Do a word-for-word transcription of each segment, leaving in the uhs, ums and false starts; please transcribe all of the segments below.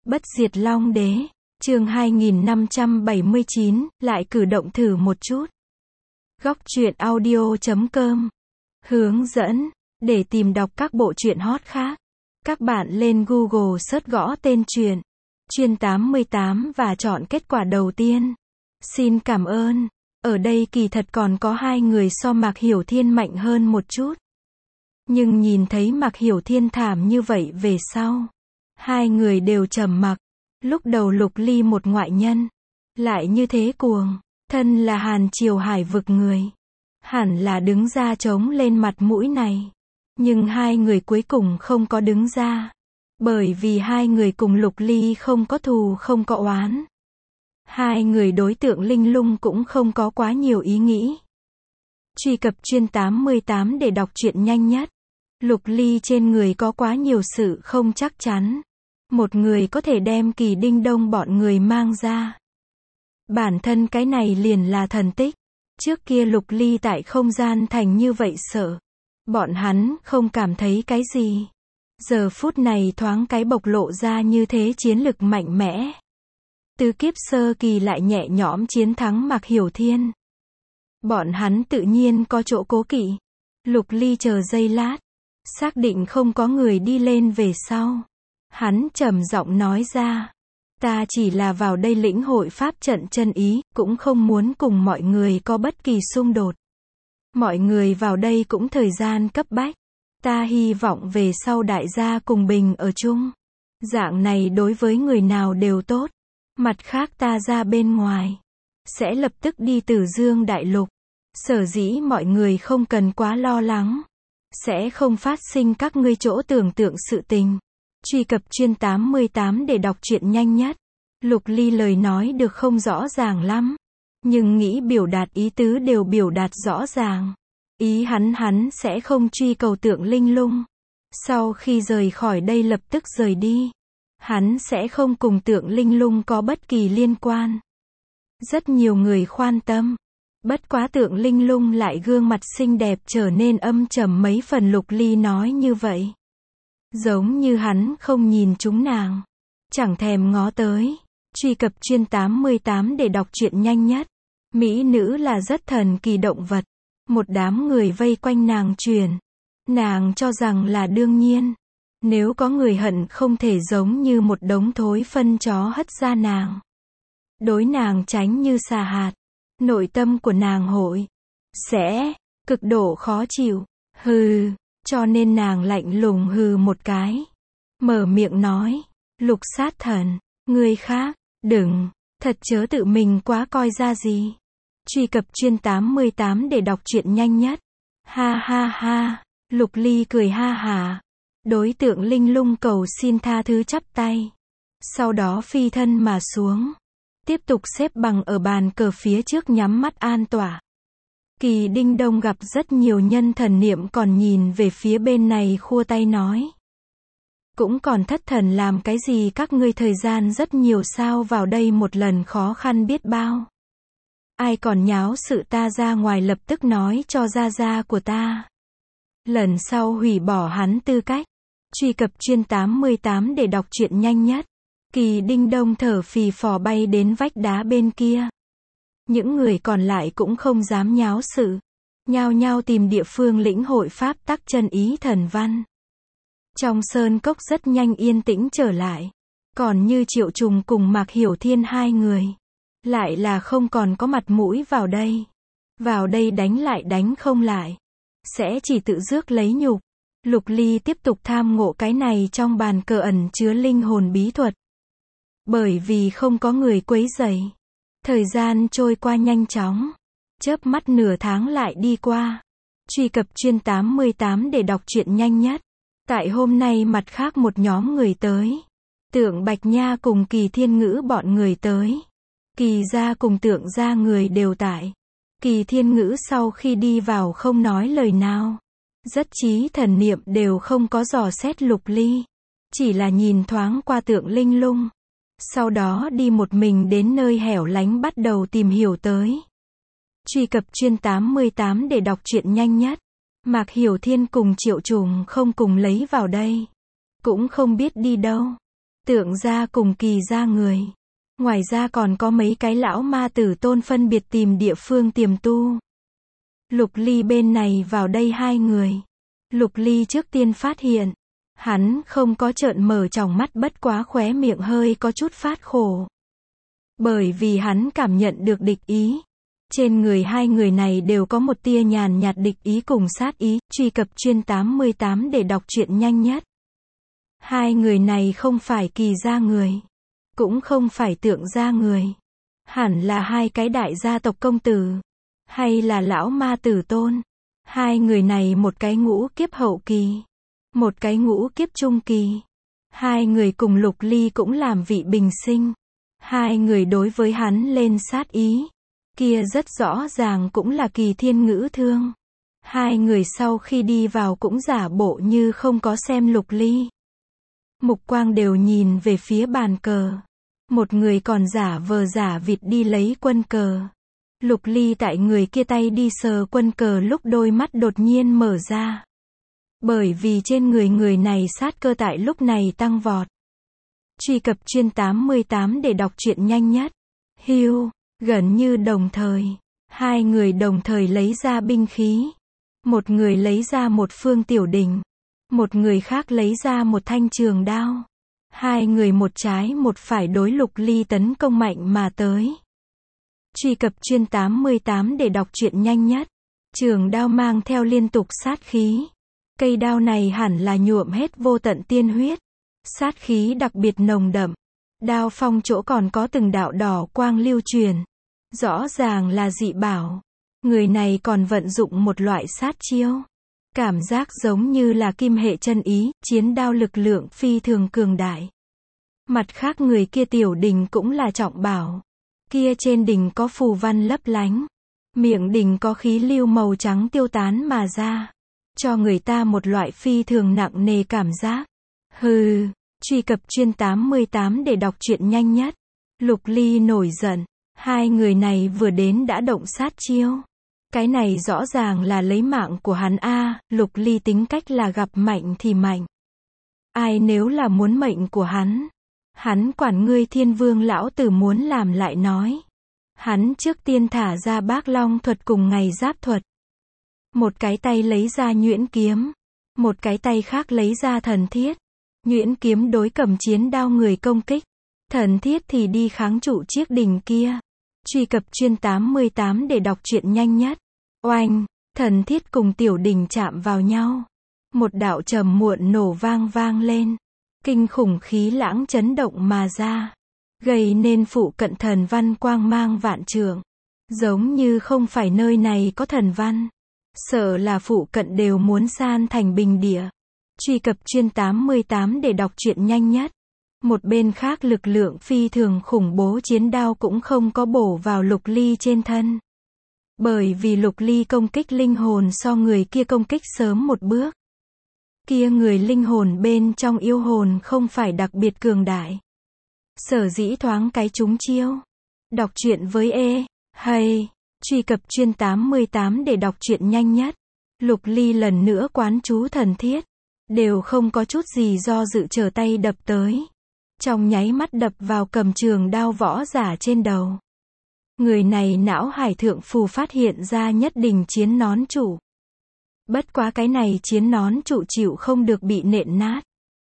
Bất diệt Long Đế, chương hai nghìn năm trăm bảy mươi chín, lại cử động thử một chút. Góc truyện audio chấm com. Hướng dẫn, để tìm đọc các bộ truyện hot khác. Các bạn lên Google search gõ tên truyện, Chuyên tám mươi tám và chọn kết quả đầu tiên. Xin cảm ơn. Ở đây kỳ thật còn có hai người so Mạc Hiểu Thiên mạnh hơn một chút. Nhưng nhìn thấy Mạc Hiểu Thiên thảm như vậy về sau, hai người đều trầm mặc. Lúc đầu Lục Ly một ngoại nhân, lại như thế cuồng, thân là Hàn Triều Hải vực người, hẳn là đứng ra chống lên mặt mũi này. Nhưng hai người cuối cùng không có đứng ra, bởi vì hai người cùng Lục Ly không có thù không có oán. Hai người đối tượng Linh Lung cũng không có quá nhiều ý nghĩ. Truy cập Chuyên tám mươi tám để đọc truyện nhanh nhất. Lục Ly trên người có quá nhiều sự không chắc chắn. Một người có thể đem Kỳ Đinh Đông bọn người mang ra. Bản thân cái này liền là thần tích. Trước kia Lục Ly tại không gian thành như vậy sợ. Bọn hắn không cảm thấy cái gì. Giờ phút này thoáng cái bộc lộ ra như thế chiến lực mạnh mẽ. Tứ kiếp sơ kỳ lại nhẹ nhõm chiến thắng Mạc Hiểu Thiên. Bọn hắn tự nhiên có chỗ cố kỵ. Lục Ly chờ giây lát, xác định không có người đi lên về sau. Hắn trầm giọng nói ra, ta chỉ là vào đây lĩnh hội pháp trận chân ý, cũng không muốn cùng mọi người có bất kỳ xung đột. Mọi người vào đây cũng thời gian cấp bách. Ta hy vọng về sau đại gia cùng bình ở chung. Dạng này đối với người nào đều tốt. Mặt khác ta ra bên ngoài, sẽ lập tức đi Tử Dương Đại Lục. Sở dĩ mọi người không cần quá lo lắng. Sẽ không phát sinh các ngươi chỗ tưởng tượng sự tình. Truy cập Chuyên tám mươi tám để đọc truyện nhanh nhất. Lục Ly lời nói được không rõ ràng lắm. Nhưng nghĩ biểu đạt ý tứ đều biểu đạt rõ ràng. Ý hắn hắn sẽ không truy cầu tượng Linh Lung. Sau khi rời khỏi đây lập tức rời đi. Hắn sẽ không cùng tượng Linh Lung có bất kỳ liên quan. Rất nhiều người khoan tâm. Bất quá tượng Linh Lung lại gương mặt xinh đẹp trở nên âm trầm mấy phần. Lục Ly nói như vậy. Giống như hắn không nhìn chúng nàng. Chẳng thèm ngó tới. Truy cập Chuyên tám mươi tám để đọc truyện nhanh nhất. Mỹ nữ là rất thần kỳ động vật. Một đám người vây quanh nàng truyền. Nàng cho rằng là đương nhiên. Nếu có người hận không thể giống như một đống thối phân chó hất ra nàng. Đối nàng tránh như xà hạt. Nội tâm của nàng hội sẽ cực độ khó chịu. Hừ. Cho nên nàng lạnh lùng hừ một cái. Mở miệng nói. Lục sát thần. Người khác. Đừng. Thật chớ tự mình quá coi ra gì. Truy cập Chuyên tám mươi tám để đọc truyện nhanh nhất. Ha ha ha. Lục Ly cười ha hả. Đối tượng Linh Lung cầu xin tha thứ chắp tay. Sau đó phi thân mà xuống. Tiếp tục xếp bằng ở bàn cờ phía trước nhắm mắt an tọa. Kỳ Đinh Đông gặp rất nhiều nhân thần niệm còn nhìn về phía bên này khua tay nói. Cũng còn thất thần làm cái gì các ngươi thời gian rất nhiều sao vào đây một lần khó khăn biết bao. Ai còn nháo sự ta ra ngoài lập tức nói cho gia gia của ta. Lần sau hủy bỏ hắn tư cách. Truy cập Chuyên tám mươi tám để đọc truyện nhanh nhất. Kỳ Đinh Đông thở phì phò bay đến vách đá bên kia. Những người còn lại cũng không dám nháo sự. Nhao nhao tìm địa phương lĩnh hội pháp tắc chân ý thần văn. Trong sơn cốc rất nhanh yên tĩnh trở lại. Còn như Triệu Trùng cùng Mạc Hiểu Thiên hai người. Lại là không còn có mặt mũi vào đây. Vào đây đánh lại đánh không lại. Sẽ chỉ tự rước lấy nhục. Lục Ly tiếp tục tham ngộ cái này trong bàn cờ ẩn chứa linh hồn bí thuật. Bởi vì không có người quấy rầy. Thời gian trôi qua nhanh chóng. Chớp mắt nửa tháng lại đi qua. Truy cập Chuyên tám mươi tám để đọc truyện nhanh nhất. Tại hôm nay mặt khác một nhóm người tới. Tượng Bạch Nha cùng Kỳ Thiên Ngữ bọn người tới. Kỳ gia cùng tượng gia người đều tại. Kỳ Thiên Ngữ sau khi đi vào không nói lời nào. Rất trí thần niệm đều không có dò xét Lục Ly. Chỉ là nhìn thoáng qua tượng Linh Lung. Sau đó đi một mình đến nơi hẻo lánh bắt đầu tìm hiểu tới. Truy cập Chuyên tám mươi tám để đọc truyện nhanh nhất. Mạc Hiểu Thiên cùng Triệu Trùng không cùng lấy vào đây. Cũng không biết đi đâu. Tượng gia cùng kỳ gia người. Ngoài ra còn có mấy cái lão ma tử tôn phân biệt tìm địa phương tiềm tu. Lục Ly bên này vào đây hai người. Lục Ly trước tiên phát hiện. Hắn không có trợn mở tròng mắt, bất quá khóe miệng hơi có chút phát khổ. Bởi vì hắn cảm nhận được địch ý. Trên người hai người này đều có một tia nhàn nhạt địch ý cùng sát ý. Truy cập chuyên tám mươi tám để đọc truyện nhanh nhất. Hai người này không phải kỳ gia người. Cũng không phải tượng gia người. Hẳn là hai cái đại gia tộc công tử. Hay là lão ma tử tôn. Hai người này một cái ngũ kiếp hậu kỳ. Một cái ngũ kiếp trung kỳ. Hai người cùng Lục Ly cũng làm vị bình sinh. Hai người đối với hắn lên sát ý. Kia rất rõ ràng cũng là Kỳ Thiên Ngữ thương. Hai người sau khi đi vào cũng giả bộ như không có xem Lục Ly. Mục quang đều nhìn về phía bàn cờ. Một người còn giả vờ giả vịt đi lấy quân cờ. Lục Ly tại người kia tay đi sờ quân cờ lúc đôi mắt đột nhiên mở ra. Bởi vì trên người người này sát cơ tại lúc này tăng vọt. Truy cập chuyên tám mươi tám để đọc truyện nhanh nhất. Hưu, gần như đồng thời. Hai người đồng thời lấy ra binh khí. Một người lấy ra một phương tiểu đỉnh. Một người khác lấy ra một thanh trường đao. Hai người một trái một phải đối Lục Ly tấn công mạnh mà tới. Truy cập chuyên tám mươi tám để đọc truyện nhanh nhất. Trường đao mang theo liên tục sát khí. Cây đao này hẳn là nhuộm hết vô tận tiên huyết. Sát khí đặc biệt nồng đậm. Đao phong chỗ còn có từng đạo đỏ quang lưu truyền. Rõ ràng là dị bảo. Người này còn vận dụng một loại sát chiêu. Cảm giác giống như là kim hệ chân ý, chiến đao lực lượng phi thường cường đại. Mặt khác người kia tiểu đỉnh cũng là trọng bảo. Kia trên đỉnh có phù văn lấp lánh. Miệng đỉnh có khí lưu màu trắng tiêu tán mà ra. Cho người ta một loại phi thường nặng nề cảm giác. Hừ, truy cập chuyên tám mươi tám để đọc truyện nhanh nhất. Lục Ly nổi giận. Hai người này vừa đến đã động sát chiêu. Cái này rõ ràng là lấy mạng của hắn a. À, Lục Ly tính cách là gặp mạnh thì mạnh. Ai nếu là muốn mệnh của hắn. Hắn quản ngươi Thiên Vương lão tử muốn làm lại nói. Hắn trước tiên thả ra Bác Long thuật cùng ngày giáp thuật. Một cái tay lấy ra nhuyễn kiếm. Một cái tay khác lấy ra thần thiết. Nhuyễn kiếm đối cầm chiến đao người công kích. Thần thiết thì đi kháng trụ chiếc đỉnh kia. Truy cập chuyên tám mươi tám để đọc truyện nhanh nhất. Oanh, thần thiết cùng tiểu đỉnh chạm vào nhau. Một đạo trầm muộn nổ vang vang lên. Kinh khủng khí lãng chấn động mà ra. Gây nên phụ cận thần văn quang mang vạn trượng. Giống như không phải nơi này có thần văn. Sợ là phụ cận đều muốn san thành bình địa. Truy cập chuyên tám mươi tám để đọc truyện nhanh nhất. Một bên khác lực lượng phi thường khủng bố chiến đao cũng không có bổ vào Lục Ly trên thân. Bởi vì Lục Ly công kích linh hồn so người kia công kích sớm một bước. Kia người linh hồn bên trong yêu hồn không phải đặc biệt cường đại. Sở dĩ thoáng cái trúng chiêu. Đọc truyện với E, hay, truy cập chuyên tám mươi tám để đọc truyện nhanh nhất. Lục Ly lần nữa quán chú thần thiết. Đều không có chút gì do dự trở tay đập tới. Trong nháy mắt đập vào cầm trường đao võ giả trên đầu. Người này não hải thượng phù phát hiện ra nhất định chiến nón trụ. Bất quá cái này chiến nón trụ chịu không được bị nện nát.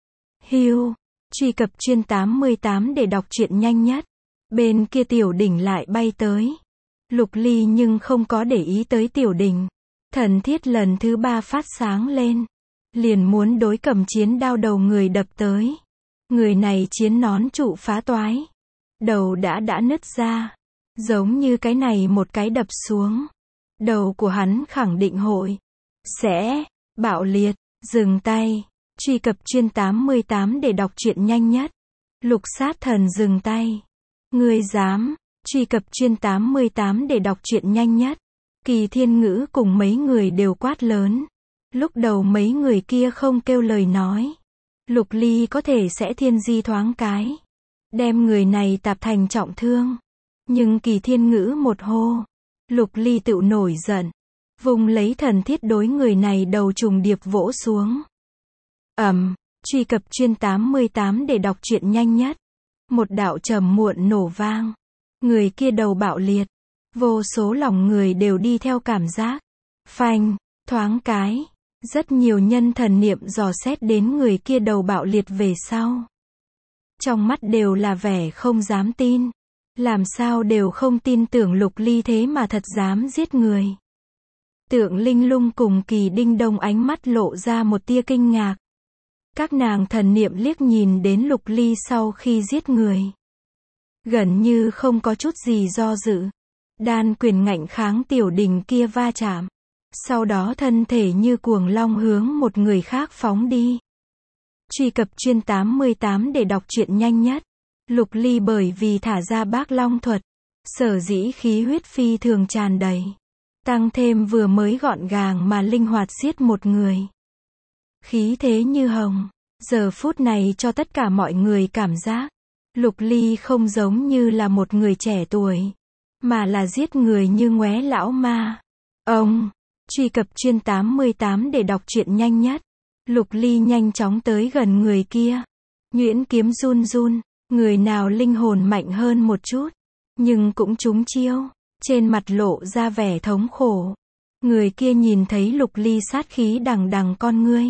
Hưu, truy cập chuyên tám mươi tám để đọc truyện nhanh nhất. Bên kia tiểu đỉnh lại bay tới. Lục Ly nhưng không có để ý tới tiểu đỉnh. Thần thiết lần thứ ba phát sáng lên. Liền muốn đối cầm chiến đao đầu người đập tới. Người này chiến nón trụ phá toái. Đầu đã đã nứt ra. Giống như cái này một cái đập xuống. Đầu của hắn khẳng định hội. Sẽ, bạo liệt, dừng tay. Truy cập chuyên tám mươi tám để đọc truyện nhanh nhất. Lục sát thần dừng tay. Ngươi dám, truy cập chuyên tám mươi tám để đọc truyện nhanh nhất. Kỳ Thiên Ngữ cùng mấy người đều quát lớn. Lúc đầu mấy người kia không kêu lời nói. Lục Ly có thể sẽ thiên di thoáng cái. Đem người này tạp thành trọng thương. Nhưng Kỳ Thiên Ngữ một hô. Lục Ly tự nổi giận. Vùng lấy thần thiết đối người này đầu trùng điệp vỗ xuống. Ầm, Truy cập chuyên tám mươi tám để đọc truyện nhanh nhất. Một đạo trầm muộn nổ vang. Người kia đầu bạo liệt. Vô số lòng người đều đi theo cảm giác. Phanh, thoáng cái. Rất nhiều nhân thần niệm dò xét đến người kia đầu bạo liệt về sau. Trong mắt đều là vẻ không dám tin. Làm sao đều không tin tưởng Lục Ly thế mà thật dám giết người. Tượng Linh Lung cùng Kỳ Đinh Đông ánh mắt lộ ra một tia kinh ngạc. Các nàng thần niệm liếc nhìn đến Lục Ly sau khi giết người. Gần như không có chút gì do dự. Đan quyền ngạnh kháng tiểu đình kia va chạm. Sau đó thân thể như cuồng long hướng một người khác phóng đi. Truy cập chuyên tám mươi tám để đọc truyện nhanh nhất. Lục Ly bởi vì thả ra bác long thuật. Sở dĩ khí huyết phi thường tràn đầy. Tăng thêm vừa mới gọn gàng mà linh hoạt giết một người. Khí thế như hồng. Giờ phút này cho tất cả mọi người cảm giác. Lục Ly không giống như là một người trẻ tuổi. Mà là giết người như ngoé lão ma. Ông. Truy cập chuyên tám mươi tám để đọc truyện nhanh nhất. Lục Ly nhanh chóng tới gần người kia. Nhuyễn kiếm run run. Người nào linh hồn mạnh hơn một chút. Nhưng cũng trúng chiêu. Trên mặt lộ ra vẻ thống khổ. Người kia nhìn thấy Lục Ly sát khí đằng đằng con ngươi.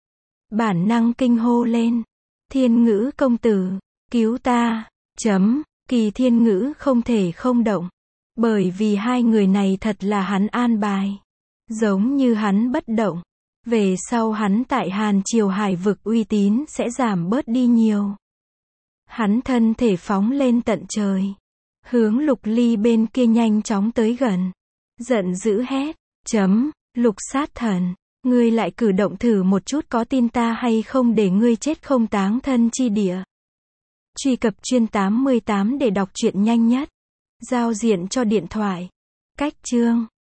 Bản năng kinh hô lên. Thiên Ngữ công tử. Cứu ta. Chấm. Kỳ Thiên Ngữ không thể không động. Bởi vì hai người này thật là hắn an bài. Giống như hắn bất động. Về sau hắn tại Hàn Triều Hải vực uy tín sẽ giảm bớt đi nhiều. Hắn thân thể phóng lên tận trời. Hướng Lục Ly bên kia nhanh chóng tới gần. Giận dữ hét. Chấm. Lục sát thần. Ngươi lại cử động thử một chút có tin ta hay không để ngươi chết không táng thân chi địa. Truy cập chuyên tám mươi tám để đọc truyện nhanh nhất. Giao diện cho điện thoại. Cách chương.